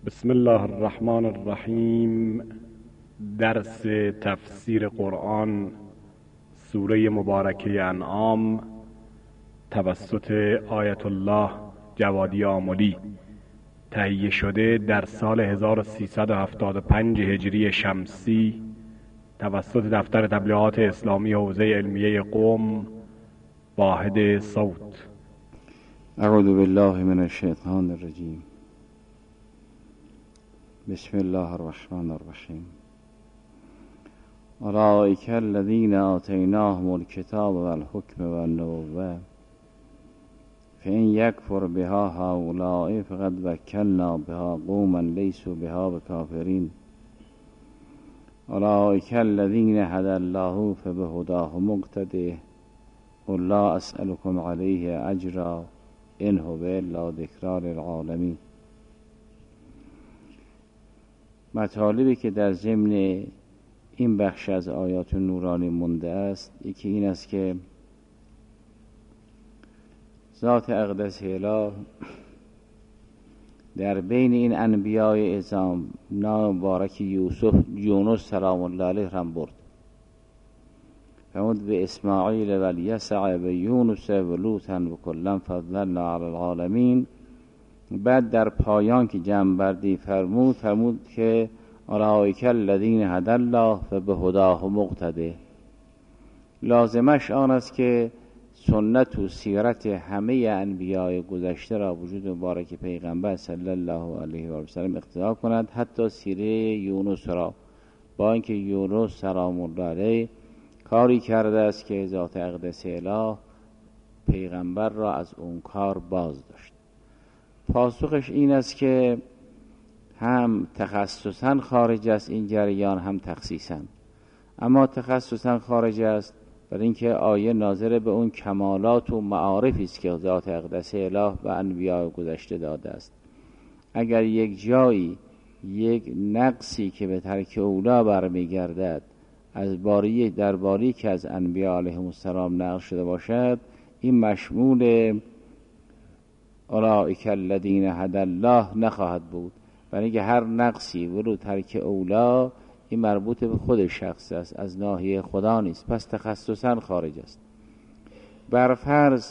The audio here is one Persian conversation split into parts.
بسم الله الرحمن الرحیم. درس تفسیر قرآن سوره مبارکه انعام توسط آیت الله جوادی آملی، تهیه شده در سال 1375 هجری شمسی توسط دفتر تبلیغات اسلامی حوزه علمیه قم، واحد صوت. اعوذ بالله من الشیطان الرجیم. بسم الله الرحمن الرحیم. اولئک الذین آتیناهم الکتاب والحکم والنبوة فإن یکفر بها هؤلاء فقد وکلنا بها قوما لیسوا بها بکافرین. اولئک الذین هدی الله فبهداه مقتده قل لا اسألكم علیه اجرا ان هو الا ذکری للعالمین. مطالبی که در ضمن این بخش از آیات نورانی مونده است، یکی این است که ذات اقدس اله در بین این انبیای اعظام نام مبارک یونس سلام الله علیه هم برد، فرمود به اسماعیل و الیسع و یونس و لوطا و کلا فضلنا علی العالمین. بعد در پایان که جمع بندی فرمود که اولئک الذین هدی الله فبهداه مقتده. لازمش آن است که سنت و سیرت همه انبیاء گذشته را وجود مبارک پیغمبر صلی الله علیه و سلم اقتدا کند، حتی سیره یونس را، با اینکه یونس سلام الله علیه کاری کرده است که ذات اقدس اله پیغمبر را از اون کار باز داشت. پاسخش این است که هم تخصصاً خارج است این جریان، هم تخصیصاً. اما تخصصاً خارج است برای اینکه آیه ناظر به اون کمالات و معارفی است که ذات اقدس اله به انبیاء گذشته داده است. اگر یک جایی یک نقصی که به ترک اولا برمیگردد از درباری که از انبیاء علیهم السلام نقل شده باشد، این مشمول اولئک الذین هدی الله نخواهد بود، برای اینکه هر نقصی ولو ترک اولا این مربوط به خود شخص است، از ناحیه خدا نیست، پس تخصصاً خارج است. بر فرض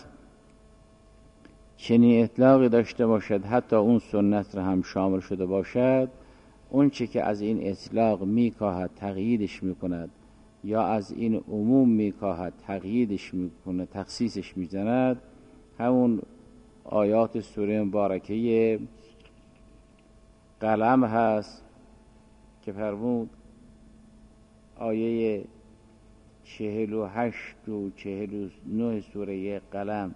چنین اطلاقی داشته باشد، حتی اون سنت را هم شامل شده باشد، اون چه که از این اطلاق میکاهد تقییدش میکند، یا از این عموم میکاهد تقییدش میکنه، تخصیصش میزند، همون آیات سوره مبارکه قلم هست که فرمود آیه 48 و 49 سوره قلم: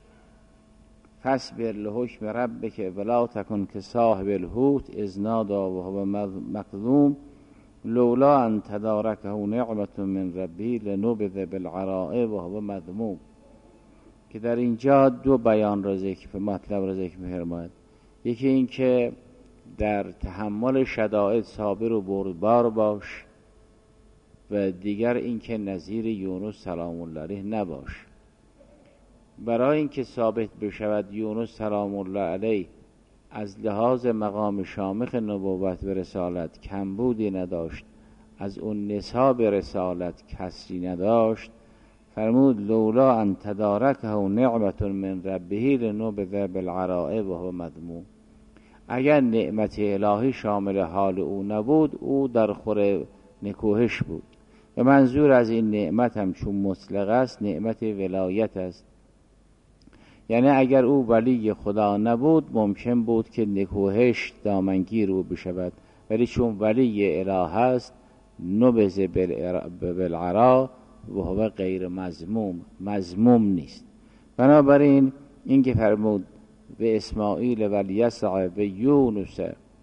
فاصبر لحکم ربک ولا تکن کصاحب الحوت اذ نادی وهو مکظوم لولا ان تدارکه نعمة من ربه لنبذ بالعراء وهو مذموم. که در اینجا دو بیان را مطلب را ذکر می‌فرماید. یکی این که در تحمل شدائد صابر و بردبار باش، و دیگر این که نظیر یونس سلام الله علیه نباش. برای اینکه ثابت بشود یونس سلام الله علیه از لحاظ مقام شامخ نبوت و رسالت کمبودی نداشت، از اون نصاب رسالت کسری نداشت، فرمود لولا ان تدارکه نعمة من ربه لنبذ بالعراء وهو مذموم. اگر نعمت الهی شامل حال او نبود، او در خور نکوهش بود. و منظور از این نعمت هم چون مطلق است نعمت ولایت است، یعنی اگر او ولی خدا نبود ممکن بود که نکوهش دامنگیر او بشود، ولی چون ولی اله است نبذ بالعراء و هو غیر مذموم نیست. بنابراین این که فرمود به اسماعیل و الیسع و یونس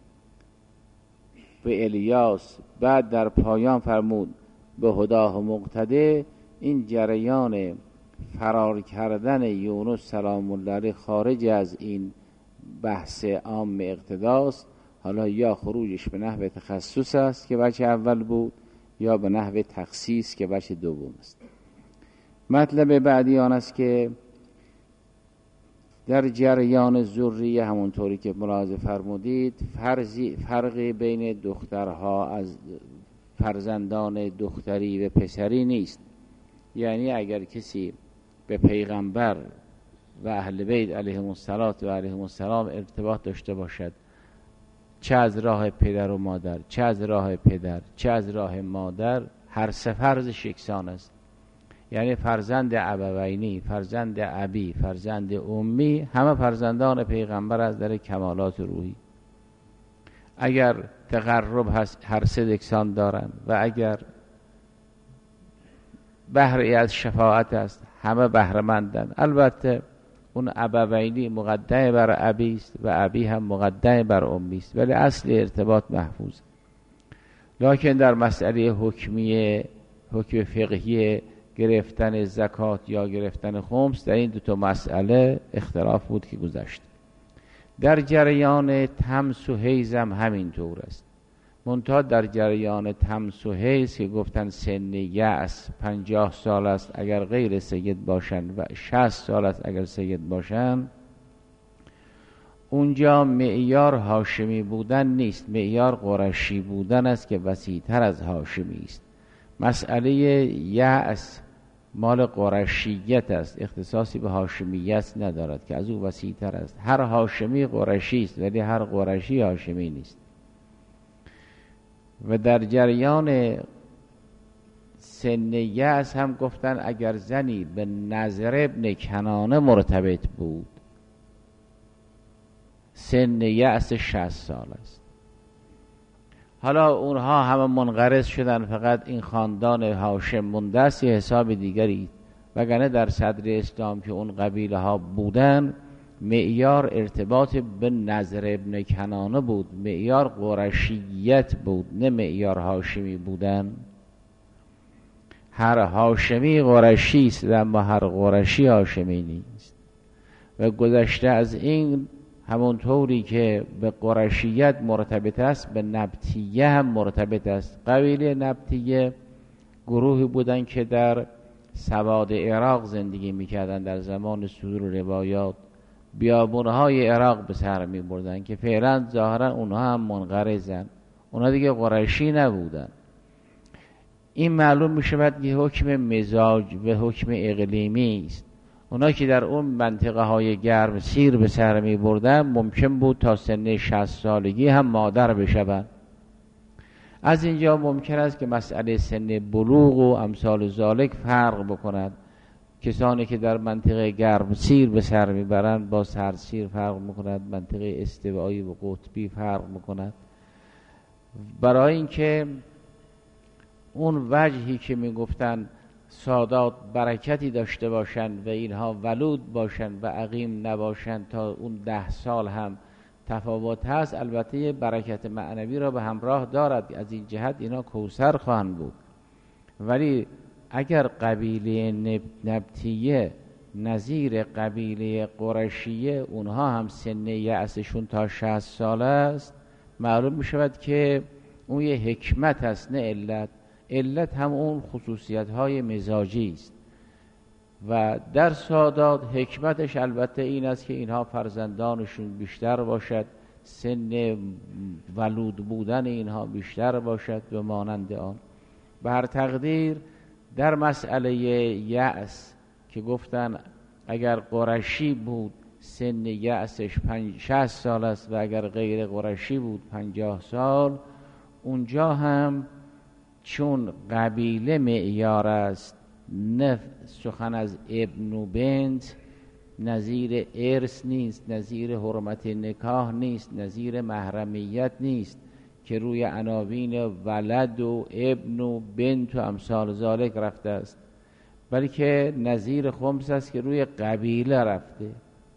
و الیاس، بعد در پایان فرمود به هداه مقتده، این جریان فرار کردن یونس سلام الله علیه خارج از این بحث عام اقتداست. حالا یا خروجش به نحو تخصص است که وجه اول بود، یا به نحو تخصیص که وجه دوم است. مطلب بعدی آن است که در جریان ذریه همونطوری که ملاحظه فرمودید فرقی بین دخترها از فرزندان دختری و پسری نیست. یعنی اگر کسی به پیغمبر و اهل بیت علیهم السلام ارتباط داشته باشد، چه از راه پدر و مادر، چه از راه پدر، چه از راه مادر، هر سه فرزش یکسان است. یعنی فرزند ابوینی، فرزند ابی، فرزند امی، همه فرزندان پیغمبر از در کمالات روحی. اگر تقرب هست هر سه یکسان دارند و اگر بهره از شفاعت است همه بهره‌مندند. البته اون ابوینی مقدم بر ابی است و ابی هم مقدم بر امی است، ولی اصل ارتباط محفوظ. لکن در مسئله حکم فقهی گرفتن زکات یا گرفتن خمس، در این دو تا مسئله اختلاف بود که گذشت. در جریان تمس و حیض هم همینطور است. منتها در جریان تمس و حیض که گفتن سن یأس 50 سال است اگر غیر سید باشند و 60 سال است اگر سید باشند، اونجا معیار هاشمی بودن نیست، معیار قرشی بودن است که وسیع‌تر از هاشمی است. مسئله یأس مال قرشیت است، اختصاصی به هاشمیت ندارد که از او وسیع‌تر است. هر هاشمی قرشی است ولی هر قرشی هاشمی نیست. و در جریان سن یأس هم گفتن اگر زنی به نضر ابن کنانه مرتبط بود، سن یأس 60 سال است. حالا اونها همه منقرض شدن، فقط این خاندان هاشم مونده است، یه حساب دیگری. وگرنه در صدر اسلام که اون قبیله ها بودن، معیار ارتباط به نضر ابن کنانه بود، معیار قرشیت بود، نه معیار هاشمی بودن. هر هاشمی قرشی است اما هر قرشی هاشمی نیست. و گذشته از این همونطوری که به قرشیت مرتبط است به نبطیه هم مرتبط است. قبیله نبطیه گروهی بودن که در سواد عراق زندگی میکردن. در زمان صدور روایات بیابونهای عراق به سر میبردن که فعلا ظاهرا اونها هم منقرضن، اونها دیگه قرشی نبودن. این معلوم میشود که حکم مزاج و حکم اقلیمی است. اونا که در اون منطقه های گرم سیر به سر می بردن ممکن بود تا سن 60 سالگی هم مادر بشوند. از اینجا ممکن است که مسئله سن بلوغ و امثال ذالک فرق بکند. کسانی که در منطقه گرم سیر به سر می برند با سردسیر فرق میکند، منطقه استوایی و قطبی فرق میکند. برای اینکه اون وجهی که می گفتن سادات برکتی داشته باشند و اینها ولود باشند و عقیم نباشند تا اون 10 سال هم تفاوت هست، البته برکت معنوی را به همراه دارد. از این جهت اینا کوثر خواهند بود. ولی اگر قبیله نبطیه نظیر قبیله قرشیه اونها هم سن یأسشون تا 60 سال است، معلوم می شود که اون یه حکمت است نه علت. علت هم اون خصوصیت های مزاجی است و در سادات حکمتش البته این است که اینها فرزندانشون بیشتر باشد، سن ولود بودن اینها بیشتر باشد و مانند آن. به هر تقدیر در مسئله یأس که گفتن اگر قرشی بود سن یأسش 60 سال است و اگر غیر قرشی بود 50 سال، اونجا هم چون قبیله معیار است، نه سخن از ابن و بنت، نظیر ارث نیست، نظیر حرمت نکاح نیست، نظیر محرمیت نیست که روی عناوین ولد و ابن و بنت و امثال ذالک رفته است، بلکه نظیر خمس است که روی قبیله رفته.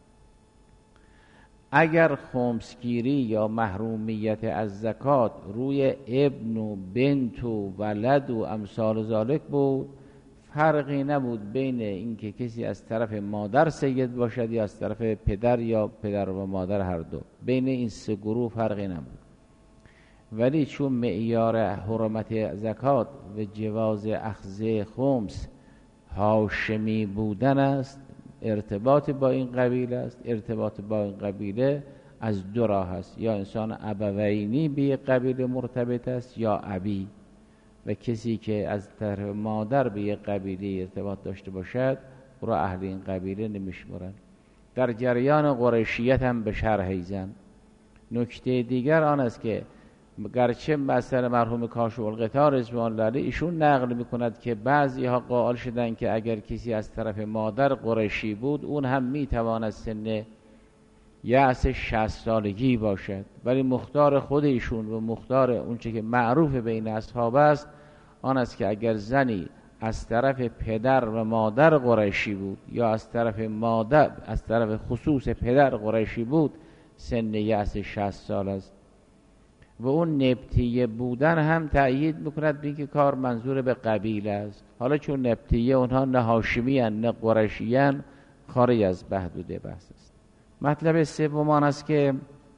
اگر خمسگیری یا محرومیت از زکات روی ابن و بنت و ولد و امثال ذالک بود، فرقی نبود بین اینکه کسی از طرف مادر سید باشد یا از طرف پدر یا پدر و مادر هر دو. بین این سه گروه فرقی نبود. ولی چون معیار حرمت زکات و جواز اخذ خمس هاشمی بودن است، ارتباط با این قبیله است. ارتباط با این قبیله از دو راه است، یا انسان ابوینی به یک قبیله مرتبط است یا ابی، و کسی که از طرف مادر به یک قبیله ارتباط داشته باشد او را اهل این قبیله نمیشمرند. در جریان قریشیت هم به شرح ایزن. نکته دیگر آن است که گرچه مثلا مرحوم کاشف‌الغطا رضوان الله علیه ایشون نقل میکند که بعضی ها قائل شدند که اگر کسی از طرف مادر قریشی بود اون هم میتواند سن یأس 60 سالگی باشد، ولی مختار خود ایشون و مختار اونچه که معروف بین اصحاب است آن است که اگر زنی از طرف پدر و مادر قریشی بود یا از طرف خصوص پدر قریشی بود سن یأس 60 سال است. و اون نبطیه بودن هم تأیید میکند به اینکه کار منظور به قبیله است. حالا چون نبطیه اونها نه هاشمی اند نه قریشی اند، خارج از حدود بحث است. مطلب سوم آن است که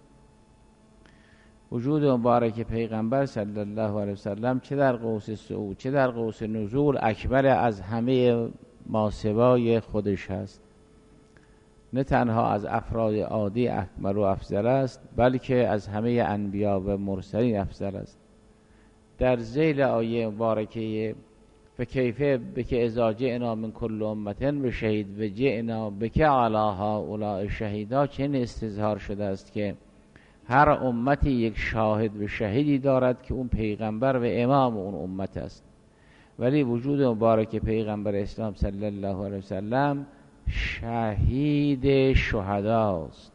وجود مبارک پیغمبر صلی الله علیه وسلم چه در قوس صعود چه در قوس نزول اکبر از همه ماسوای خودش هست. نه تنها از افراد عادی اکمل و افضل است، بلکه از همه انبیا و مرسلین افضل است. در ذیل آیه مبارکه فکیف بک اذا جئنا من کل امة بشهید و جئنا بک علی هؤلاء شهیدا چنین استظهار شده است که هر امتی یک شاهد و شهیدی دارد که اون پیغمبر و امام اون امت است، ولی وجود مبارک پیغمبر اسلام صلی الله علیه وسلم شهید شهداست.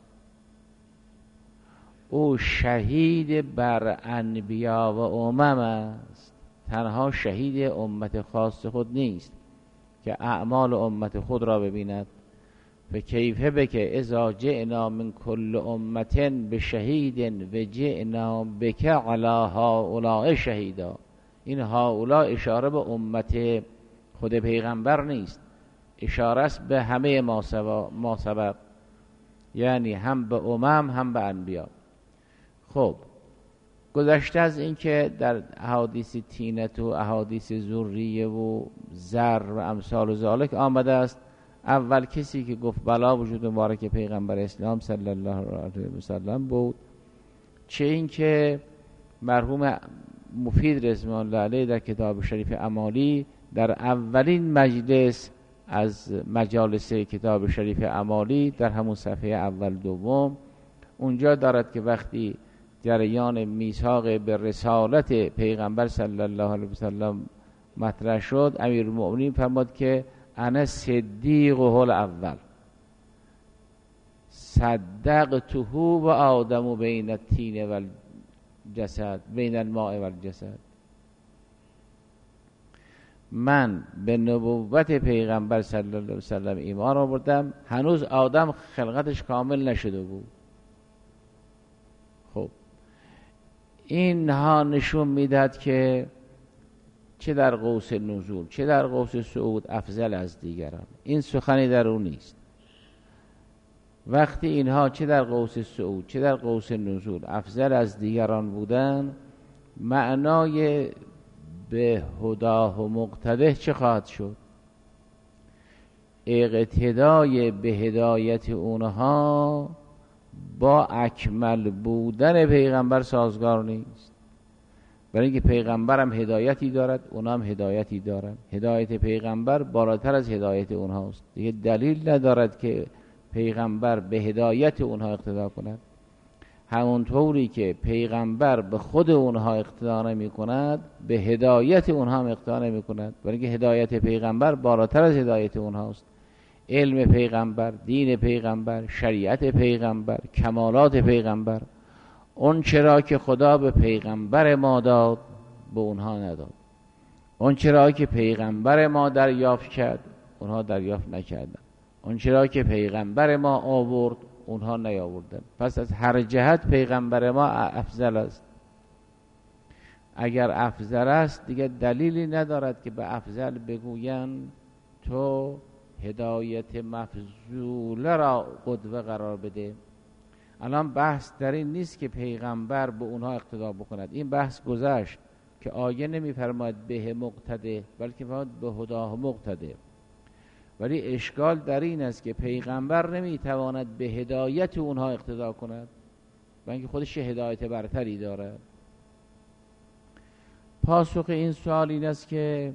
او شهید بر انبیا و امم است، تنها شهید امت خاص خود نیست که اعمال امت خود را ببیند. فکیف بک اذا جئنا من کل امة بشهید و جئنا بک علی هؤلاء شهیدا. این هؤلاء اشاره به امت خود پیغمبر نیست، اشاره است به همه ما سبق، یعنی هم به امم هم به انبیا. خب گذشته از این که در احادیث تینت و احادیث ذریه و زر و امثال ذالک آمده است، اول کسی که گفت بلا وجود مبارک پیغمبر اسلام صلی الله علیه وسلم بود، چه این که مرحوم مفید رضوان الله علیه در کتاب شریف امالی در اولین مجلس از مجالس کتاب شریف امالی در همون صفحه اول دوم اونجا دارد که وقتی جریان میثاق به رسالت پیغمبر صلی الله علیه وسلم مطرح شد، امیرالمؤمنین فرمود که انا صدیقه الاول صدقته و آدم بین الطین و الجسد بین الماء و الجسد. من به نبوت پیغمبر صلی الله علیه وسلم ایمان آوردم، هنوز آدم خلقتش کامل نشده بود. خب اینها نشون میداد که چه در قوس نزول چه در قوس صعود افضل از دیگران. این سخنی در اون نیست. وقتی اینها چه در قوس صعود چه در قوس نزول افضل از دیگران بودن، معنای به هداه و مقتده چه خواهد شد؟ اقتدای به هدایت اونها با اکمل بودن پیغمبر سازگار نیست، برای اینکه پیغمبر هم هدایتی دارد، اونا هم هدایتی دارن. هدایت پیغمبر بالاتر از هدایت اونهاست، دیگه دلیل ندارد که پیغمبر به هدایت اونها اقتدا کند. همونطوری که پیغمبر به خود اونها اقتدا نمی کند، به هدایت اونها هم اقتدا نمی کند، برای اینکه هدایت پیغمبر بالاتر از هدایت اونهاست. علم پیغمبر، دین پیغمبر، شریعت پیغمبر، کمالات پیغمبر، اون چرا که خدا به پیغمبر ما داد به اونها نداد، اون چرا که پیغمبر ما دریافت کرد اونها دریافت نکردن، اون چرا که پیغمبر ما آورد اونها نیاوردن. پس از هر جهت پیغمبر ما افضل است. اگر افضل است دیگه دلیلی ندارد که به افضل بگویند تو هدایت مفضوله را قدوه قرار بده. الان بحث در این نیست که پیغمبر به اونها اقتدا بکند، این بحث گذشت که آیه نمیفرماید به مقتده، بلکه فرماید به هداه مقتده. ولی اشکال در این است که پیغمبر نمیتواند به هدایت اونها اقتدا کند و اینکه خودش هدایت برتری دارد. پاسخ این سوال این است که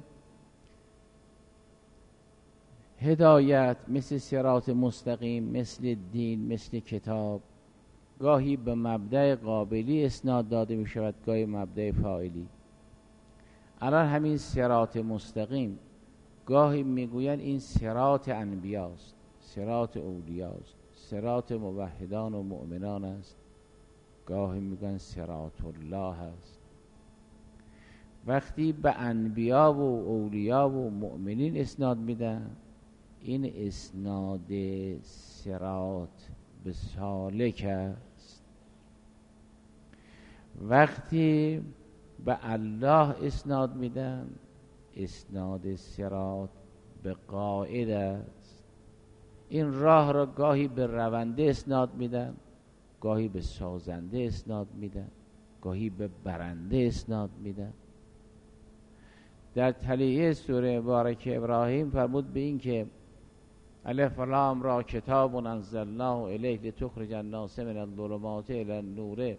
هدایت مثل صراط مستقیم، مثل دین، مثل کتاب، گاهی به مبدأ قابلی اسناد داده می شود، گاهی مبدأ فاعلی. الان همین صراط مستقیم گاهی میگویند این صراط انبیاست، صراط اولیاست، صراط موحدان و مؤمنان است، گاهی میگن صراط الله است. وقتی به انبیا و اولیا و مؤمنین اسناد میدن، این اسناد صراط به سالک است. وقتی به الله اسناد میدن، اسناد صراط به قائد است. این راه را گاهی به رونده اسناد میدن، گاهی به سازنده اسناد میدن، گاهی به برنده اسناد میدن. در تلیه سوره مبارک ابراهیم فرمود به این که الف لام را کتاب انزلناه الیک لتخرج الناس من الظلمات الی النور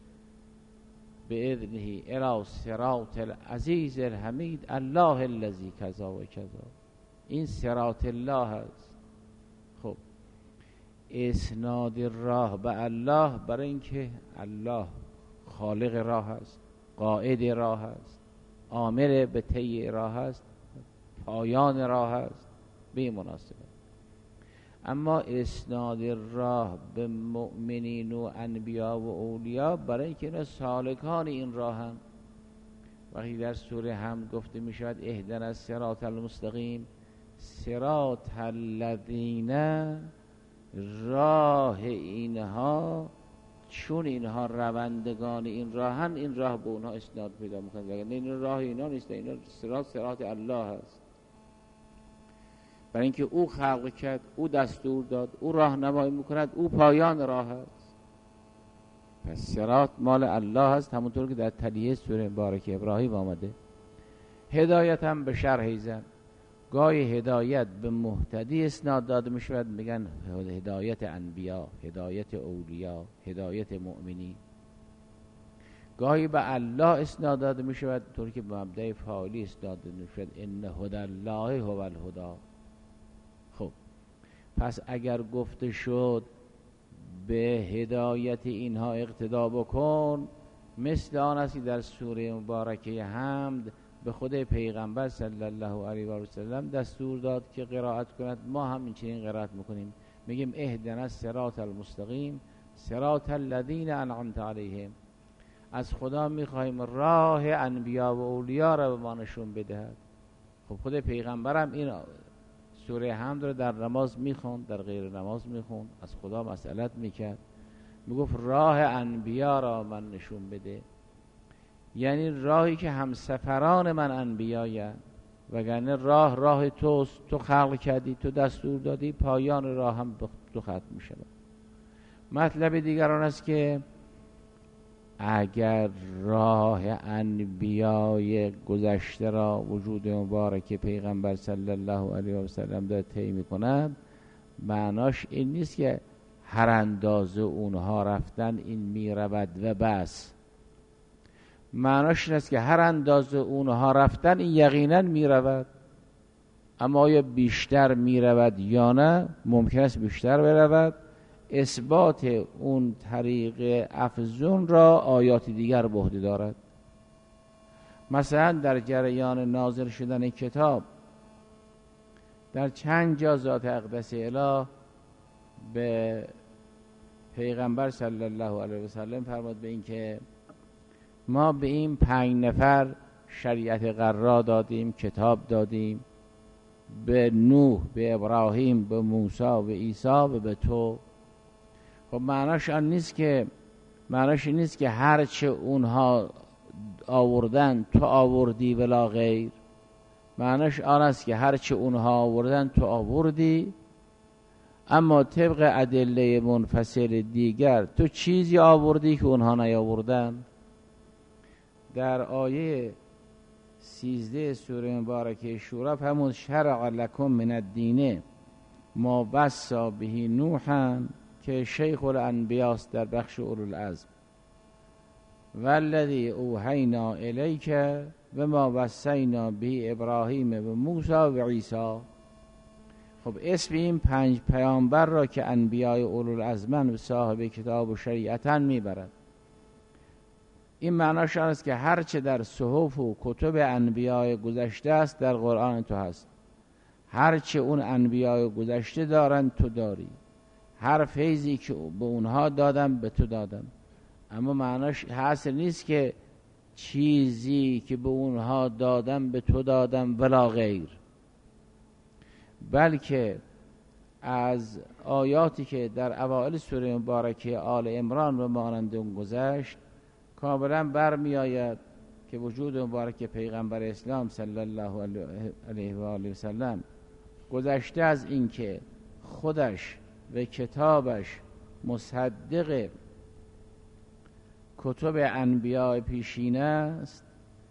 باذنه الی صراط العزیز الحمید الله الذی کذا و کذا. این صراط الله است. خب اسناد راه به الله برای اینکه الله خالق راه است، قائد راه است، آمر به طی راه است، پایان راه است، به مناسبت. اما اسناد راه به مؤمنین و انبیا و اولیا برای اینکه اینا سالکان این راه هم. وقتی در سوره هم گفته می شود اهدنا الصراط المستقیم، صراط الذین، راه اینها، چون اینها روندگان این راهن، این راه به اونها اسناد پیدا میکنه. وگرنه این راه اینا نیست، این صراط الله است. برای اینکه او خلق کرد، او دستور داد، او راهنمایی میکند، او پایان راه است. پس صراط مال الله است، همونطور که در تلیه سوره مبارک ابراهیم آمده. هدایت هم به شرح زن، گاهی هدایت به مهتدی اسناد داده می شود، میگن هدایت انبیا، هدایت اولیا، هدایت مؤمنین. گاهی به الله اسناد داده می شود، طوری که به مبدأ فاعلی اسناد داده می شود ان هدی الله هو الهدی. خب پس اگر گفته شد به هدایت اینها اقتدا بکن، مثل آن است که در سوره مبارکه حمد به خود پیغمبر صلی الله علیه و سلم دستور داد که قرائت کند. ما هم این چنین قرائت میکنیم، میگیم اهدنا الصراط المستقیم صراط الذین انعمت علیهم. از خدا میخوایم راه انبیا و اولیا را به ما نشون بدهد. خب خود پیغمبرم این سوره حمد رو در نماز میخوند، در غیر نماز میخوند، از خدا مسئلت میکرد، میگفت راه انبیا را من نشون بده، یعنی راهی که همسفران من انبیایه، وگرنه راه توست، تو خلق کردی، تو دستور دادی، پایان راه هم تو ختم میشه. مطلب دیگران است که اگر راه انبیای گذشته را وجود مبارک پیغمبر صلی الله علیه و سلم داره طی می‌کند، معناش این نیست که هر اندازه اونها رفتن این میرود و بس. معناش این است که هر اندازه اونها رفتن این یقینا میرود، اما آیا بیشتر میرود یا نه؟ ممکن است بیشتر برود. اثبات اون طریق افزون را آیات دیگر به عهده دارد. مثلا در جریان نازل شدن کتاب در چند جا ذات اقدس اله به پیغمبر صلی الله علیه و سلم فرمود به این که ما به این 5 نفر شریعت قرار دادیم، کتاب دادیم، به نوح، به ابراهیم، به موسی، به عیسی و به تو. خب معناش این نیست که هرچه اونها آوردن تو آوردی ولا غیر. معناش آن است که هرچه اونها آوردن تو آوردی، اما طبق ادله منفصل دیگر تو چیزی آوردی که اونها نیاوردن. در آیه 13 سوره مبارکه شورا همون شرع لکم من الدین ما وصی به نوحا که شیخ الانبیاست در بخش اولوالعزم والذی اوحینا الیک و ما وصینا به ابراهیم و موسی و عیسی. خب اسم این 5 پیامبر را که انبیای اولوالعزم و صاحب کتاب و شریعتن میبرد. این معناش است که هر چه در صحف و کتب انبیای گذشته است در قرآن تو هست. هر چه اون انبیای گذشته دارن تو داری. هر فیضی که به اونها دادم به تو دادم. اما معناش حاصل نیست که چیزی که به اونها دادم به تو دادم ولا غیر، بلکه از آیاتی که در اوائل سوره مبارکه آل عمران و مانند اون گذشت کاملا برمی آید که وجود مبارک پیغمبر اسلام صلی الله علیه و آله و سلم گذشته از این که خودش و کتابش مصدق کتب انبیاء پیشین است،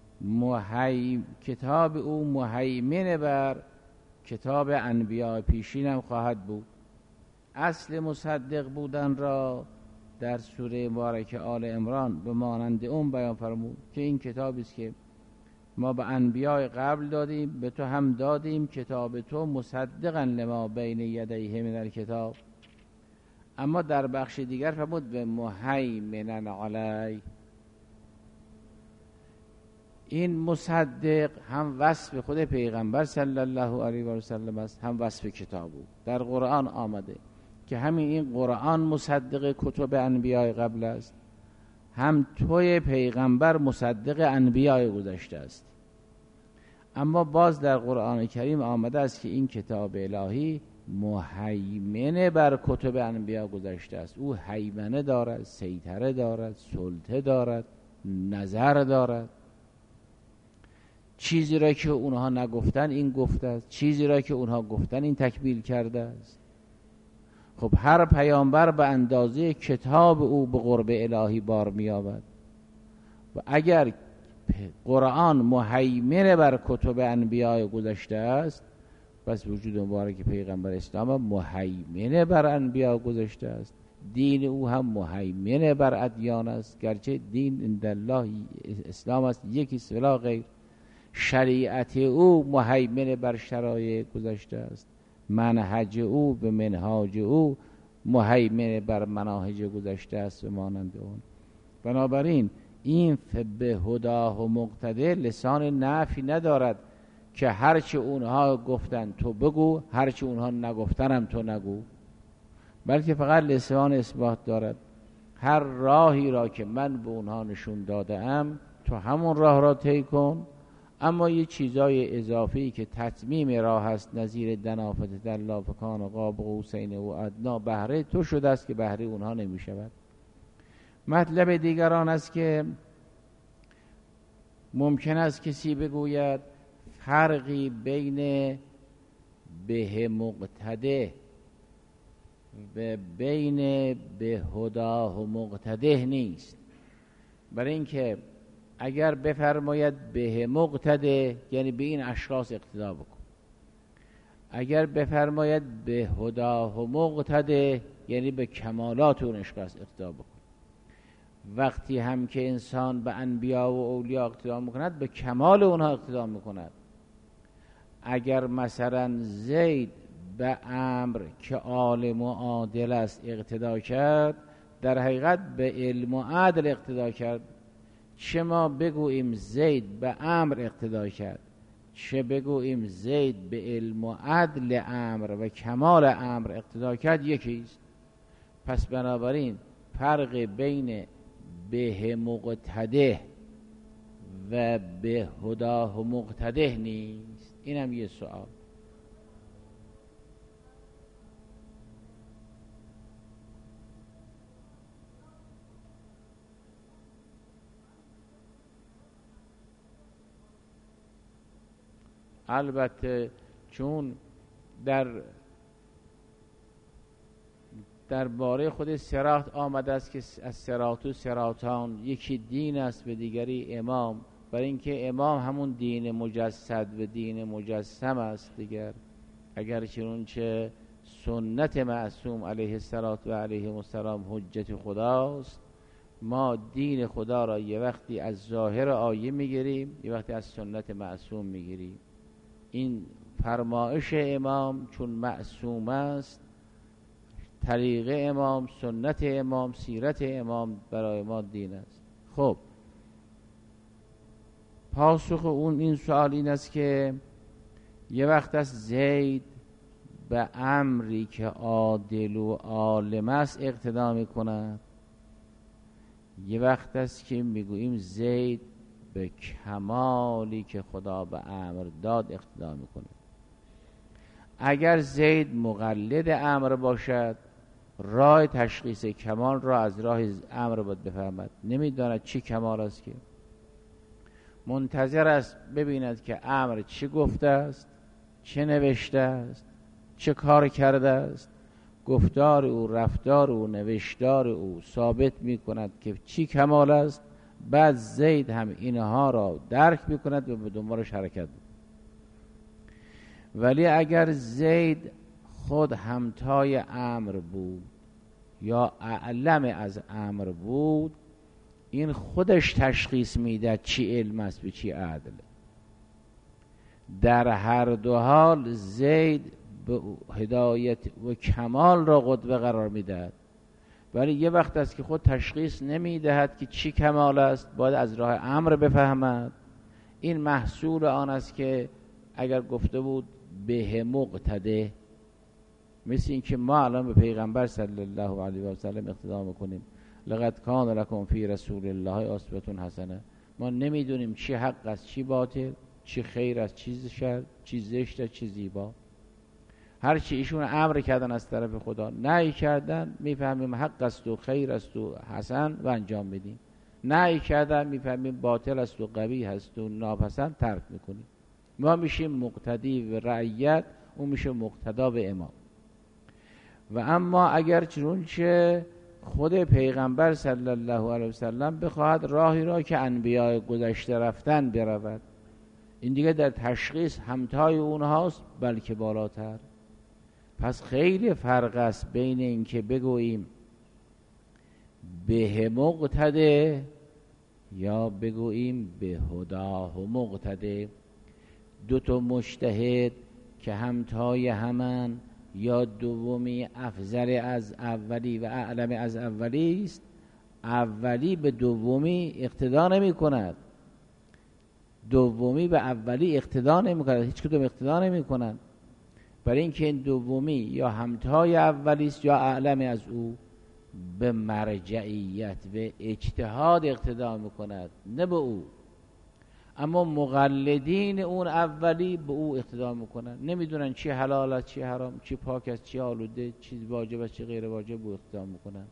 کتاب او مهیمن بر کتاب انبیاء پیشین هم خواهد بود. اصل مصدق بودن را در سوره مبارکه آل عمران به مانند اون بیان فرمود که این کتابی است که ما به انبیاء قبل دادیم، به تو هم دادیم، کتاب تو مصدقا لما بین یدیه من الکتاب. اما در بخش دیگر فرمود به مهیمن علی. این مصدق هم وصف خود پیغمبر صلی الله علیه و سلم است، هم وصف کتاب بود. در قرآن آمده که همین این قرآن مصدق کتب انبیاء قبل است، هم توی پیغمبر مصدق انبیاء گذشته است. اما باز در قرآن کریم آمده است که این کتاب الهی مهیمن بر کتب انبیاء گذشته است. او هیمنه دارد، سیطره دارد، سلطه دارد، نظر دارد. چیزی را که اونها نگفتن این گفته است، چیزی را که اونها گفتن این تکمیل کرده است. خب هر پیامبر به اندازه کتاب او به قرب الهی بار می‌یابد و اگر قرآن مهیمن بر کتب انبیاء گذشته است، پس وجود مبارک پیغمبر اسلام مهیمن بر انبیاء گذشته است. دین او هم مهیمن بر ادیان است، گرچه دین عند الله اسلام است، یکی است ولا غیر. شریعت او مهیمن بر شرایع گذشته است، منهج او به منهاج او مهیمن بر مناهج گذشته است و مانند اون. بنابراین این به هداه و مقتده لسان نفی ندارد که هرچی اونها گفتن تو بگو، هرچی اونها نگفتن هم تو نگو، بلکه فقط لسان اثبات دارد. هر راهی را که من به اونها نشون داده ام تو همون راه را طی کن، اما یه چیزای اضافی که تتمیم راه است نظیر دنافت دلا فکان و قاب قوسین و ادنا بهره تو شده است که بهره اونها نمی شود. مطلب دیگران است که ممکن است کسی بگوید فرقی بین به مقتده و بین به هداه و مقتده نیست. برای اینکه اگر بفرماید به مقتده یعنی به این اشخاص اقتدا بکن، اگر بفرماید به هداه و مقتده یعنی به کمالات اون اشخاص اقتدا بکن. وقتی هم که انسان به انبیا و اولیاء اقتدا میکند به کمال اونها اقتدا میکند. اگر مثلا زید به امر که عالم و عادل است اقتدا کرد، در حقیقت به علم و عدل اقتدا کرد. چه ما بگوییم زید به امر اقتدا کرد، چه بگوییم زید به علم و عدل امر و کمال امر اقتدا کرد، یکیست. پس بنابراین فرق بین به مقتده و به هداه و مقتده نیست. این هم یه سوال. البته چون در باره خود صراط آمده است که از صراط و صراطان، یکی دین است و دیگری امام، برای اینکه امام همون دین مجسد و دین مجسم است دیگر. اگر چنانچه سنت معصوم علیه الصلاه و علیه السلام حجت خداست، ما دین خدا را یه وقتی از ظاهر آیه میگیریم، یه وقتی از سنت معصوم میگیریم. این فرمایش امام چون معصوم است، طریق امام، سنت امام، سیرت امام برای ما دین است. خب پاسخ اون این سوال این است که یه وقت است زید به امری که عادل و عالم است اقتدا میکند، یه وقت است که میگوییم زید به کمالی که خدا به امر داد اقتدا میکنه. اگر زید مقلد امر باشد، راه تشخیص کمال را از راه امر باید بفهمد. نمیداند چی کمال است، که منتظر است ببیند که امر چی گفته است، چه نوشته است، چه کار کرده است. گفتار او، رفتار او، نوشتار او ثابت می کند که چی کمال است. بعد زید هم اینها را درک می کند و به دنبالش حرکت می. ولی اگر زید خود همتای امر بود یا اعلم از امر بود، این خودش تشخیص میده چی علم است به چی عدل. در هر دو حال زید به هدایت و کمال را قدوه قرار میدهد، ولی یه وقت است که خود تشخیص نمیدهد که چی کمال است، باید از راه امر بفهمد. این محصول آن است که اگر گفته بود به مقتده، مثل این که ما الان به پیغمبر صلی الله علیه و سلم اقتدا میکنیم، لقد کان لکم فی رسول الله اسوة حسنه. ما نمیدونیم چی حق است، چی باطل، چی خیر است، چی شر، چی زشت است، چی زیبا. هر چی ایشون امر کردن از طرف خدا، نهی کردن، میفهمیم حق است و خیر است و حسن و انجام میدیم. نهی کردن میفهمیم باطل است و قبیح است و ناپسند، ترک میکنیم. ما میشیم مقتدی به رعیت، اون میشه مقتدا به امام. و اما اگر چنانچه خود پیغمبر صلی الله علیه وسلم بخواهد راهی را که انبیاء گذشته رفتن برود، این دیگه در تشخیص همتای اونهاست بلکه بالاتر. پس خیلی فرق است بین این که بگوییم به مقتده یا بگوییم به هداه مقتده. دو تا مجتهد که همتای همن، یا دومی افضل از اولی و اعلم از اولی است، اولی به دومی اقتدا نمی کند، دومی به اولی اقتدا نمی کند، هیچ کدوم اقتدا نمی کنند. برای اینکه این دومی یا همتای اولی است یا اعلم از او، به مرجعیت و اجتهاد اقتدا می کند، نه به او. اما مقلدین اون اولی به او اقتدا میکنن، نمیدونن چی حلال است، چی حرام، چی پاک است، چی آلوده، چی واجب است، چی غیر واجب، به او اقتدا میکنن.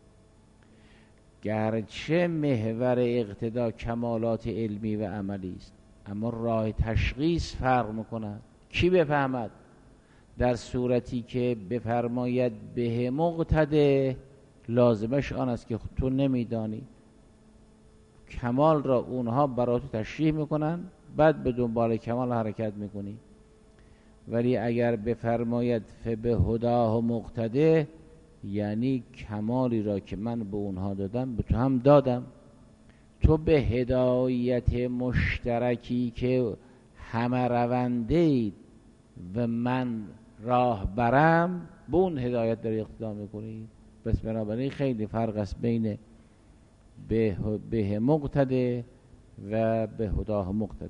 گرچه محور اقتدا کمالات علمی و عملی است، اما راه تشخیص فرق میکنه. کی بفهمد؟ در صورتی که بفرماید به مقتده، لازمش آن است که تو نمیدانی، کمال را اونها برات تشریح میکنن، بعد به دنبال کمال حرکت میکنی. ولی اگر بفرماید فبه هداه مقتده، یعنی کمالی را که من به اونها دادم به تو هم دادم. تو به هدایت مشترکی که همه رونده اید و من راه برم، به اون هدایت داری اقتدا میکنی. بس بنابراین خیلی فرق است بین به مقتده و به هداه مقتده.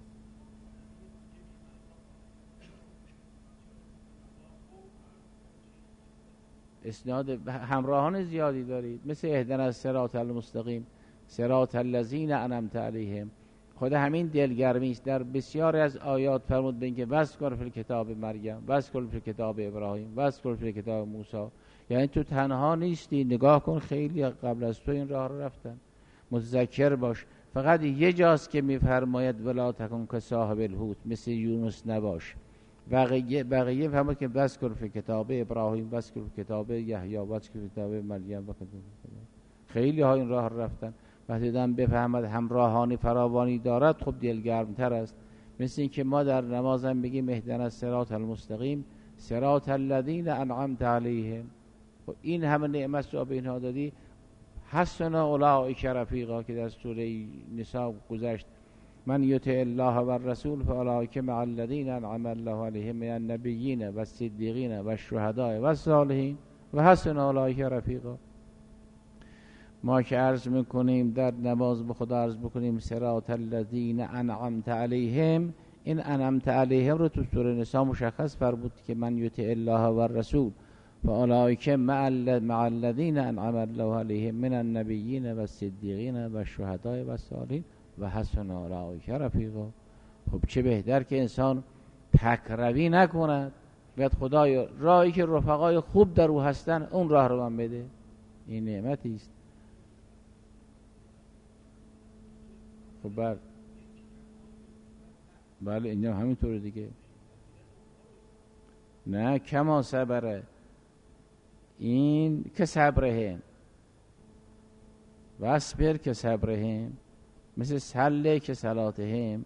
اسناد همراهان زیادی دارید، مثل اهدنا الصراط المستقیم صراط الذین انعمت علیهم. خود همین دلگرمی است. در بسیاری از آیات فرمود به اینکه واذکر فی الکتاب مریم، واذکر فی الکتاب ابراهیم، واذکر فی الکتاب موسی. یعنی تو تنها نیستی، نگاه کن خیلی قبل از تو این راه رو رفتن. متذکر باش. فقط یه جاست که میفرماید ولا تکن که صاحب الحوت، مثل یونس نباش. بقیه فرمود که واذکر فی کتاب ابراهیم، واذکر فی کتاب یحیی، واذکر فی کتاب مریم. خیلی ها این راه رفتن. وقتی آدم بفهمد همراهانی فراوانی دارد خب دلگرمتر است. مثل این که ما در نمازم بگیم اهدنا الصراط المستقیم صراط الذین انعمت علیهم، خب این همه نعمت رو به اینها دادی. حسن اولئک رفیقا که در سوره نساء گذشت، من یطع الله و الرسول فاولئک مع الذین انعم الله علیهم من النبیین و الصدیقین و الشهداء و الصالحین و حسن اولئک رفیقا. ما که عرض میکنیم در نماز به خدا عرض بکنیم صراط الذین انعمت علیهم، این انعمت علیهم رو تو سوره نساء مشخص فرمود که من یطع الله و الرسول فاولئک مع الذین انعم الله علیهم من النبیین و الصدیقین و الشهداء و الصالحین و حسن اولئک رفیقا. خب چه بهتر که انسان تکروی نکند، بیاد خدای راهی که رفقای خوب در او هستن اون راه رو من بده. این نعمتی است. خب بله اینجا همینطوره دیگه. نه کما صبره، این که صبرهم واصبر که صبرهم، مثل سله که صلاتهم،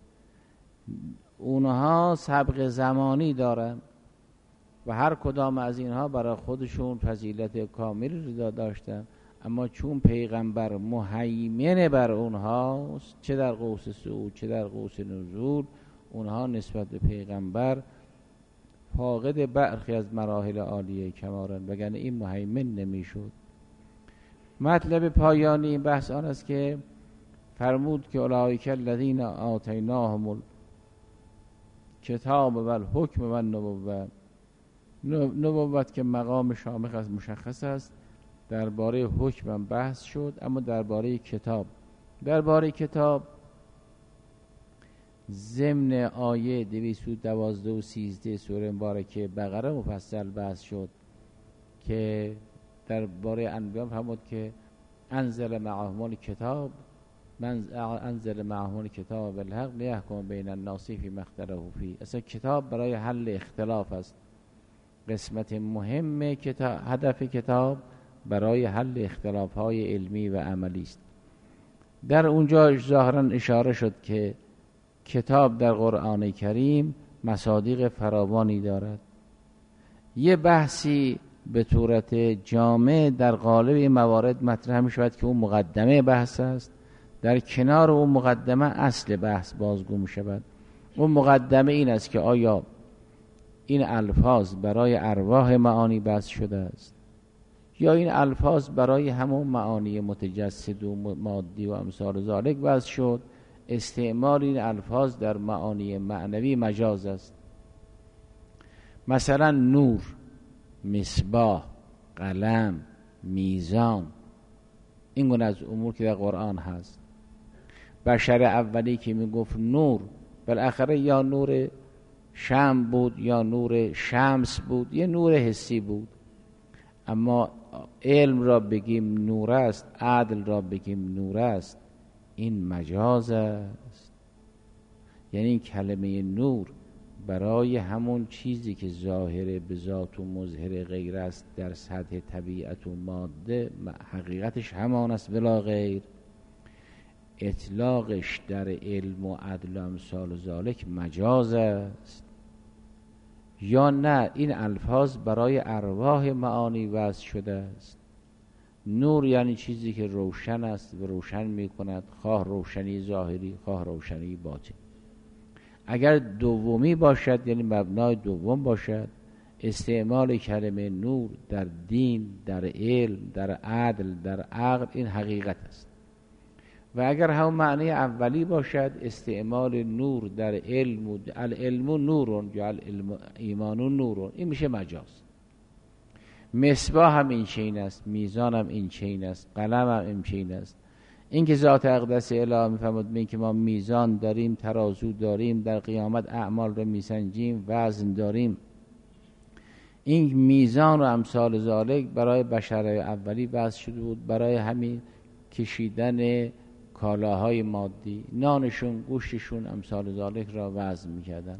اونها سبق زمانی دارن و هر کدام از اینها برای خودشون فضیلت کاملی رو داشتن، اما چون پیغمبر مهیمن بر اونها چه در قوس صعود چه در قوس نزول، اونها نسبت به پیغمبر فاقد برخی از مراحل عالیه کمارن، وگرنه این مهیمن نمیشد. مطلب پایانی این بحث آن است که فرمود که اولئک الذین آتیناهم الکتاب و الحکم و النبوة. نبوت که مقام شامخ از مشخص است، درباره حکم بحث شد، اما درباره کتاب ضمن آیه 212 و 13 سوره مبارکه بقره مفصل بحث شد که درباره انبیاء فرمود که انزل معهم الکتاب بالحق لیحکم بین الناس فیما اختلفوا فیه. اصلا کتاب برای حل اختلاف است. قسمت مهم کتاب، هدف کتاب برای حل اختلاف‌های علمی و عملی است. در اونجا ظاهراً اشاره شد که کتاب در قرآن کریم مصادیق فراوانی دارد. یه بحثی به صورت جامع در قالب این موارد مطرح می شود که اون مقدمه بحث است، در کنار اون مقدمه اصل بحث بازگو می شود. اون مقدمه این است که آیا این الفاظ برای ارواح معانی بحث شده است یا این الفاظ برای همون معانی متجسد و مادی و امثال ذالک بحث شد. استعمال این الفاظ در معانی معنوی مجاز است. مثلا نور، مصباح، قلم، میزان، این گونه از امور که در قرآن هست. بشر اولی که میگفت نور، بالاخره یا نور شمع بود یا نور شمس بود، یه نور حسی بود. اما علم را بگیم نور است، عدل را بگیم نور است، این مجاز است. یعنی این کلمه نور برای همون چیزی که ظاهر به ذات و مظهر غیر است در سطح طبیعت و ماده، حقیقتش همان است بلا غیر. اطلاقش در علم و عدل و امثال ذالک مجاز است. یا نه این الفاظ برای ارواح معانی وضع شده است. نور یعنی چیزی که روشن است و روشن می کند، خواه روشنی ظاهری خواه روشنی باطن. اگر دومی باشد یعنی مبنای دوم باشد، استعمال کلمه نور در دین، در علم، در عدل، در عقل، این حقیقت است. و اگر هم معنی اولی باشد، استعمال نور در علم، العلم نورون یا العلم ایمان نورون، این میشه مجاز. مصباح هم این چین است، میزان هم این چین است، قلم هم این چین است. این که ذات اقدس الهی میفهمد این که ما میزان داریم، ترازو داریم، در قیامت اعمال رو میسنجیم، وزن داریم، این میزان و امثال ذالک برای بشرهای اولی وضع شده بود، برای همین کشیدن کالاهای مادی، نانشون، گوشتشون، امثال ذالک را وزن میکردن.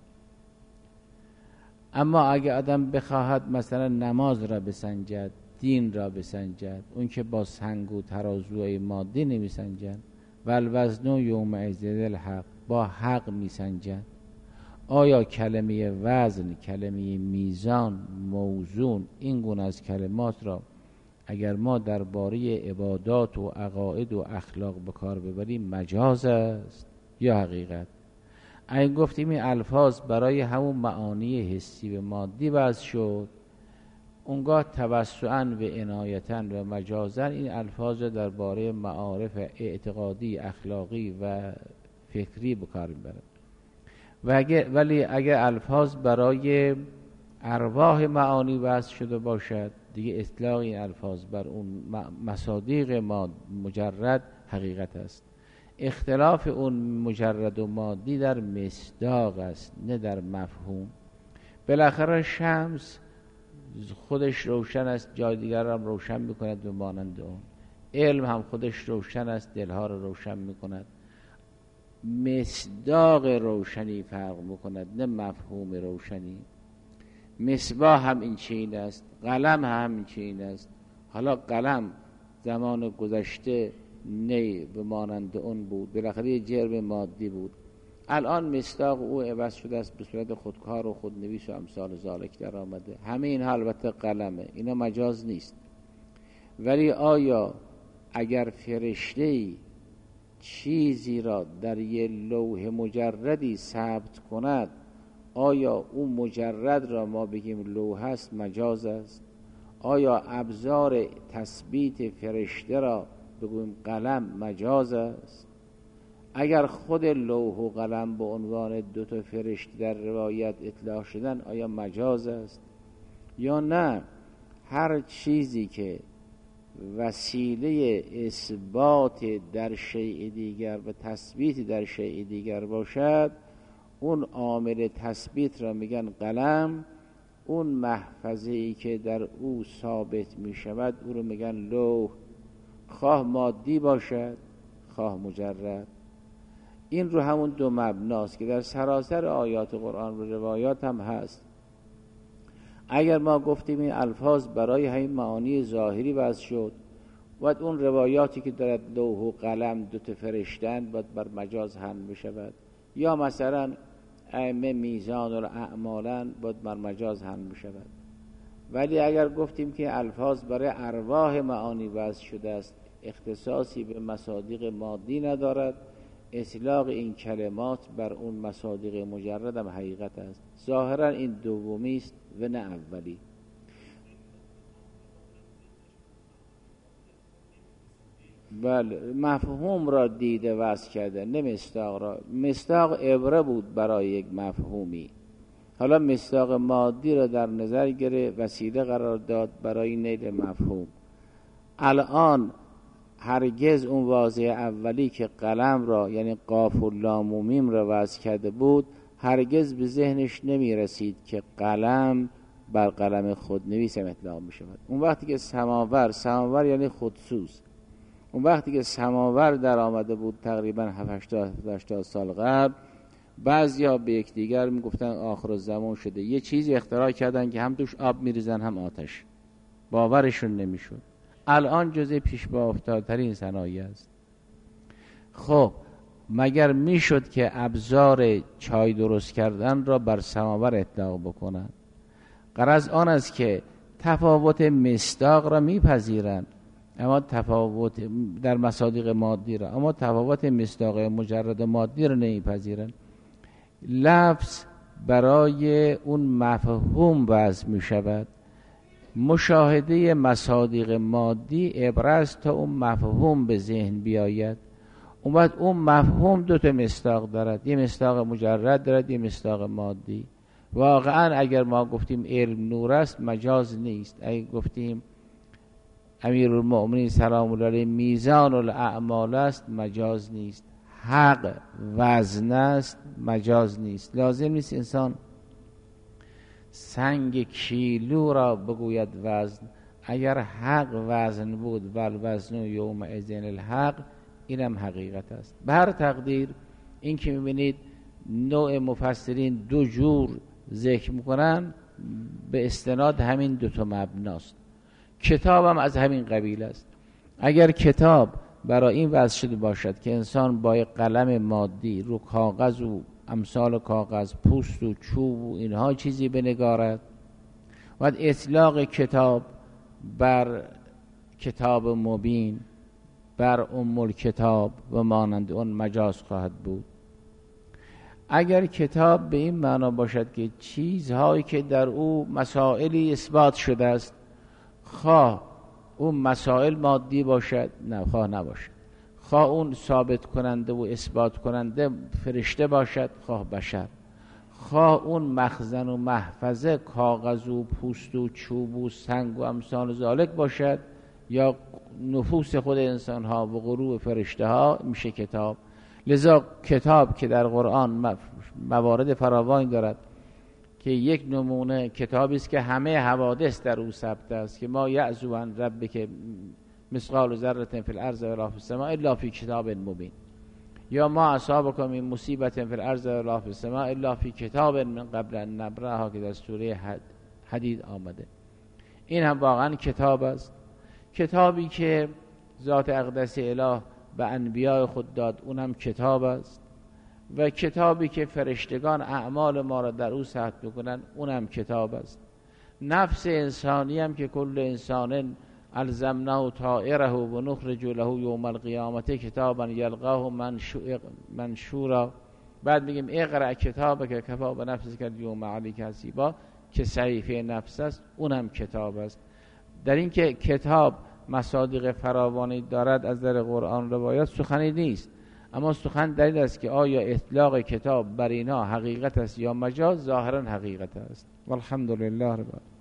اما اگه آدم بخواهد مثلا نماز را بسنجد، دین را بسنجد، اون که با سنگ و ترازوهای مادی نمیسنجن، و الوزن یومئذ الحق، با حق میسنجند. آیا کلمه وزن، کلمه میزان، موزون، این گونه از کلمات را اگر ما درباره عبادات و عقاید و اخلاق به کار ببریم مجاز است یا حقیقت؟ اگه گفتیم این الفاظ برای همون معانی حسی و مادی وضع شد، اونگاه توسعاً و عنایتاً و مجازاً این الفاظ درباره معارف اعتقادی، اخلاقی و فکری به کار میبرند. ولی اگر الفاظ برای ارواح معانی وضع شده باشد، دیگه اطلاق این الفاظ بر اون مصادیق مجرد حقیقت است. اختلاف اون مجرد و مادی در مصداق است، نه در مفهوم. بالاخره شمس خودش روشن است، جای دیگر هم روشن میکند و مانند اون. علم هم خودش روشن است، دلها رو روشن میکند. مصداق روشنی فرق میکند، نه مفهوم روشنی. مصباح هم این چین است، قلم هم این چین است. حالا قلم زمان گذشته نه به مانند اون بود، بالاخره یه جرم مادی بود. الان مصداق او عوض شده است، به صورت خودکار و خودنویس و امثال ذالک در آمده. همه این البته قلمه، اینا مجاز نیست. ولی آیا اگر فرشته‌ای چیزی را در یه لوح مجردی ثبت کند، آیا اون مجرد را ما بگیم لوح است، مجاز است؟ آیا ابزار تثبیت فرشته را بگویم قلم، مجاز است؟ اگر خود لوح و قلم به عنوان دو تا فرشته در روایت اطلاق شدن، آیا مجاز است یا نه؟ هر چیزی که وسیله اثبات در شیء دیگر و تثبیت در شیء دیگر باشد، اون عامل تثبیت را میگن قلم. اون محفظه‌ای که در او ثابت میشود او رو میگن لوح، خواه مادی باشد خواه مجرد. این رو همون دو مبناست که در سراسر آیات قرآن و روایات هم هست. اگر ما گفتیم این الفاظ برای همین معانی ظاهری وضع شد، باید اون روایاتی که دارد لوح و قلم دو تا فرشتن باید بر مجاز حمل بشود، یا مثلا ائمه میزان الاعمالن باید بر مجاز حمل بشود. ولی اگر گفتیم که الفاظ برای ارواح معانی وضع شده است، اختصاصی به مصادیق مادی ندارد، اطلاق این کلمات بر اون مصادیق مجرد هم حقیقت است. ظاهرا این دومی است و نه اولی. بله، مفهوم را دیده وضع کرده، نه مصداق را. مصداق عبره بود برای یک مفهومی، حالا مصداق مادی را در نظر گرفت، وسیله قرار داد برای نیل مفهوم. الان هرگز اون واضح اولی که قلم را یعنی قاف و لام و میم را وضع کرده بود، هرگز به ذهنش نمی رسید که قلم بر قلم خودنویس هم اطلاق می شود. اون وقتی که سماور یعنی خودسوز، اون وقتی که سماور در آمده بود تقریبا 70-80 سال قبل، بعضیا به یکدیگر میگفتن آخر الزمان شده، یه چیزی اختراع کردن که هم توش آب میریزن هم آتش، باورشون نمیشد. الان جزء پیش با افتادترین صنایع است. خب مگر میشد که ابزار چای درست کردن را بر سماور اطلاق بکنن؟ غرض آن است که تفاوت مصداق را میپذیرند، اما تفاوت در مصادیق مادی را، اما تفاوت مصداق مجرد مادی را نمیپذیرند. لفظ برای اون مفهوم وضع می شود. مشاهده مصادیق مادی عبارت است تا اون مفهوم به ذهن بیاید. اون وقت اون مفهوم دو تا مصداق دارد، یه مصداق مجرد دارد، یه مصداق مادی. واقعا اگر ما گفتیم علم نور است، مجاز نیست. اگر گفتیم امیرالمؤمنین سلام الله علیه میزان الاعمال است، مجاز نیست. حق وزن است، مجاز نیست. لازم نیست انسان سنگ کیلو را بگوید وزن. اگر حق وزن بود، ول وزن یومئذ الحق، اینم حقیقت است. به هر تقدیر این که میبینید نوع مفسرین دو جور ذکر میکنن، به استناد همین دو تا مبناست. کتابم از همین قبیل است. اگر کتاب برای این وضع شده باشد که انسان با یک قلم مادی رو کاغذ و امثال کاغذ، پوست و چوب و اینها چیزی بنگارد و اطلاق کتاب بر کتاب مبین، بر الکتاب و مانند اون مجاز خواهد بود. اگر کتاب به این معنا باشد که چیزهایی که در او مسائلی اثبات شده است، خواه اون مسائل مادی باشد نه خواه نباشد، خواه اون ثابت کننده و اثبات کننده فرشته باشد خواه بشر، خواه اون مخزن و محفظه کاغذ و پوست و چوب و سنگ و امثال ذالک باشد یا نفوس خود انسان ها و غروب فرشته ها، میشه کتاب. لذا کتاب که در قرآن موارد فراوانی دارد که یک نمونه کتابی است که همه حوادث در او ثبت است که ما یعزو عن ربک مثقال ذره فی الارض ولا فی السماء الا فی کتاب مبین، یا ما اصابکم من مصیبت فی الارض ولا فی السماء الا فی کتاب من قبل ان نبرأها که در سوره حدید آمده. این هم واقعا کتاب است، کتابی که ذات اقدس اله به انبیاء خود داد، اونم کتاب است، و کتابی که فرشتگان اعمال ما را در او ثبت میکنن اونم کتاب است. نفس انسانی هم که کل انسان الزمناه طائره و نخرج له یوم القیامت کتابا یلقاه منشورا، بعد میگیم اقرأ کتابک که کفی بنفسک الیوم علیک حسیبا که صحیفه نفس است، اونم کتاب است. در این که کتاب مصادیق فراوانی دارد از در قرآن روایات سخنی نیست، اما سخن دلیل است که آیا اطلاق کتاب بر اینا حقیقت است یا مجاز؟ ظاهرا حقیقت است. والحمدلله رب العالمین.